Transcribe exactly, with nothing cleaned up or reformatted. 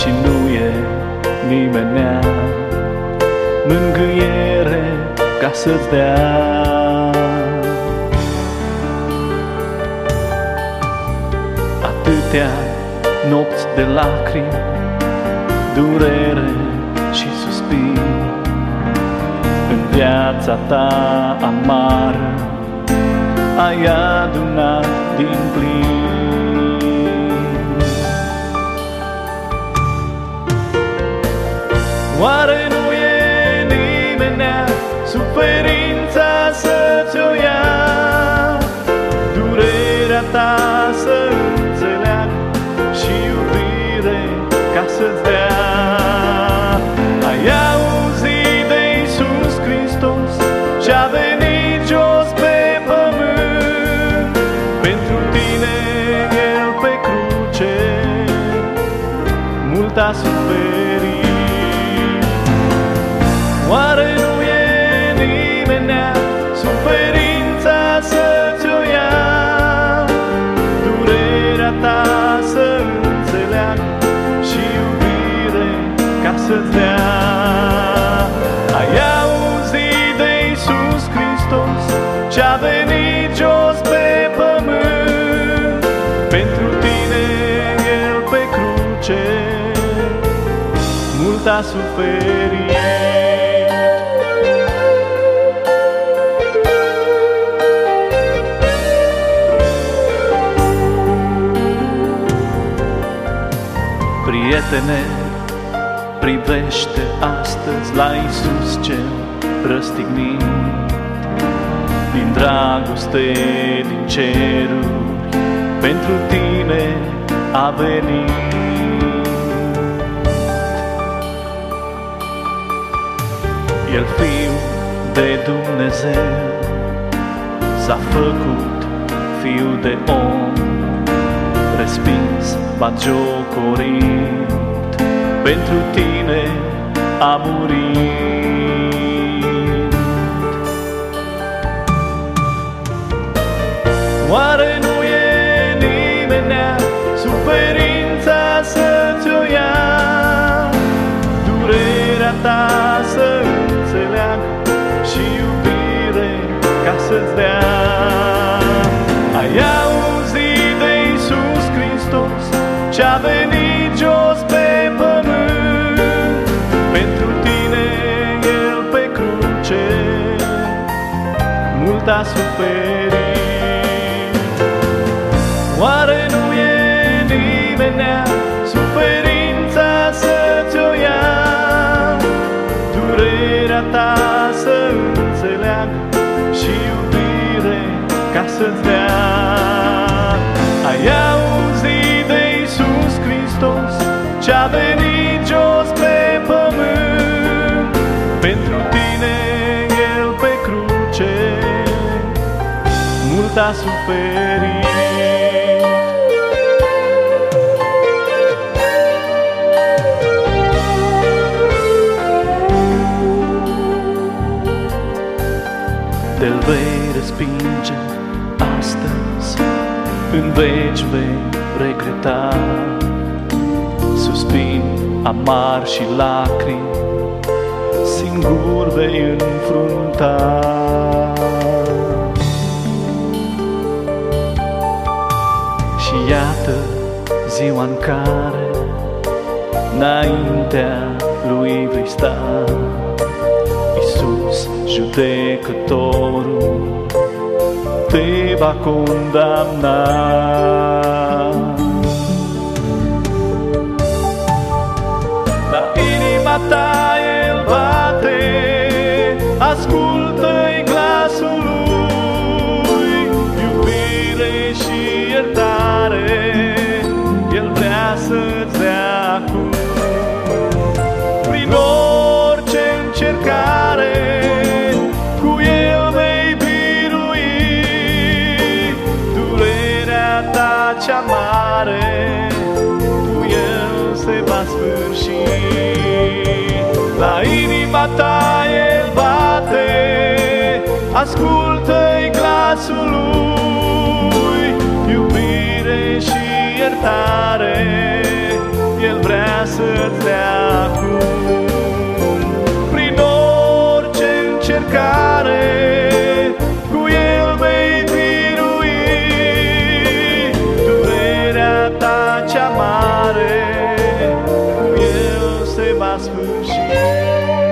și nu e nimenea mângâiere ca să-ți dea. Atâtea nopți de lacrimi, durere și suspin, în viața ta amară ai adunat din plin. Oare nu e nimenea suferința să-ți o ia, durerea ta să înțeleagă și iubire ca să-ți dea? Ai auzit de Iisus Hristos ce-a venit jos pe pământ, pentru tine El pe cruce mult a suferit. Oare nu e nimenea suferința să-ți o ia, durerea ta să înțeleagă și iubire ca să-ți dea? Ai auzit de Iisus Hristos ce-a venit jos pe pământ, pentru tine El pe cruce mult a suferit. Prietene, privește astăzi la Iisus cel răstignit, din dragoste din ceruri pentru tine a venit. El, Fiul de Dumnezeu, s-a făcut Fiu de om, respins, batjocorit, pentru tine a murit. Oare nu e nimenea suferința să-ți o ia, durerea ta să înțeleagă și iubire ca să-ți dea? Ai auzit de Iisus Hristos ce-a venit jos pe pământ, pentru tine El pe cruce mult a suferit. Oare nu e nimenea suferința să-ți o ia, durerea ta să înțeleagă și iubire ca să-ți dea? Ai auzit de Iisus Hristos ce-a venit jos pe pământ, pentru tine El pe cruce mult a suferit. Te-l vei respinge astăzi, în veci vei regreta, suspin amar și lacrimi, singur vei înfrunta. Și iată ziua în care înaintea Lui vei sta, Iisus, judecătorul, te va condamna. La inima ta El bate, ascultă-i glasul Lui, iubire și iertare El vrea să-ți dea acum. Prin orice încercare cu El vei birui, durerea ta cea mare cu El se va sfârși. La inima ta El bate, ascultă-i glasul Lui, iubire și iertare El vrea să va sfârși.